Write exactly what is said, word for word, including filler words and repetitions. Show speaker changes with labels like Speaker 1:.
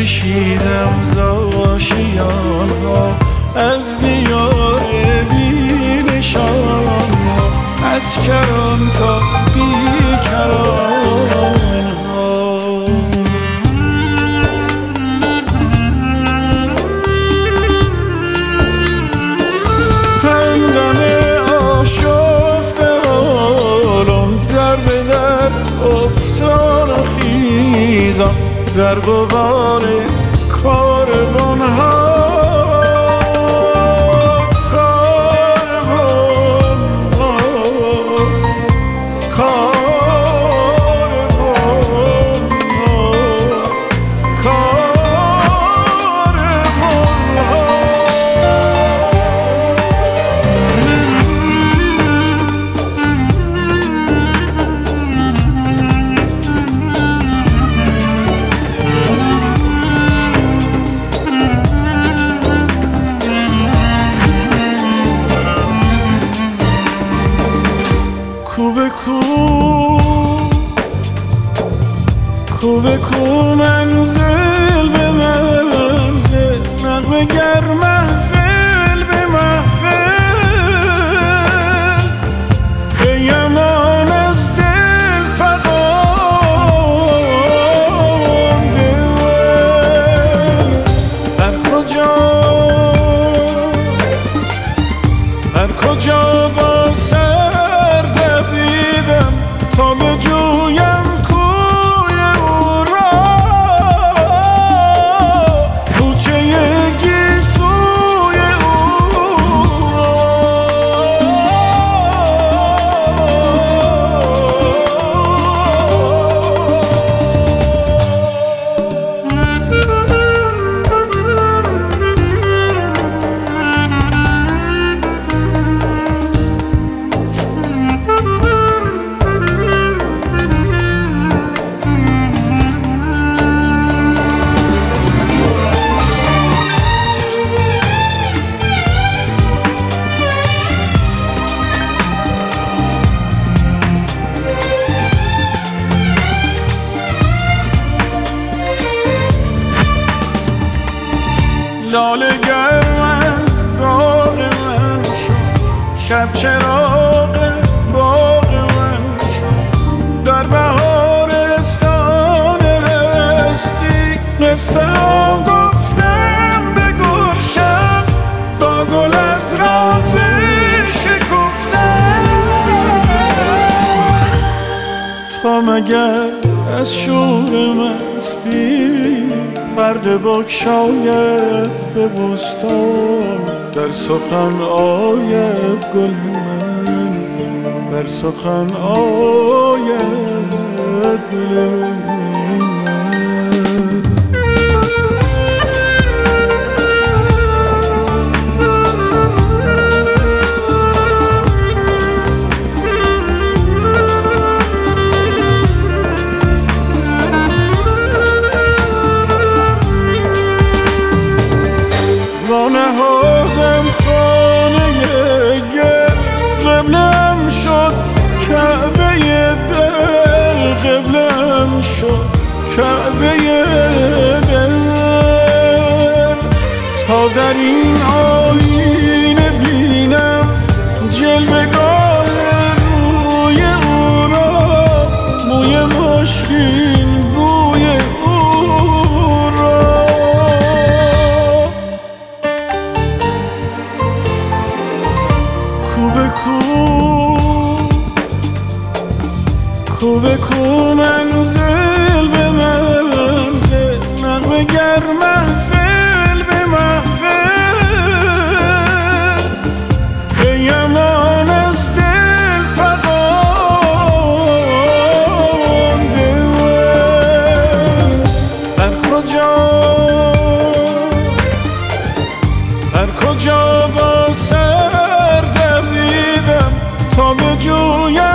Speaker 1: کشیدم زاشیان ها، از دیار بی نشان ها، از کران تا بی کران ها. همدم آشفته حالم، در به در افتان و خیزم، در غبار کاروان ها. کو به کو کو به کو منزل به منزل، نغمه گر محفل به محفل، ای امان از دل فغان دل. هر کجا هر کجا با سر دویدم تا بجویم کوی او را، کوچه گیسوی او. لاله گرم از داغ من شد، شب چراغ باغ من شد، در بهارستان هستی قصه ها گفتم به گلشن، با گل از راز شکفتم. تا مگر از شور مستی پرده بگشاید به بستان، در سخن آید گل من، در سخن آید گل من. نهادم خانه گل، قبلم شد کعبه دل، قبلم شد کعبه دل. تا در این آینه بینم جلوه‌گاه روی او را، موی مشکین بوی او را. کو به کو کو به کو منزل به منزل، نغمه گر محفل به محفل، ای امان از دل فغان دل. هر کجا هر کجا با سر دویدم تا بجویم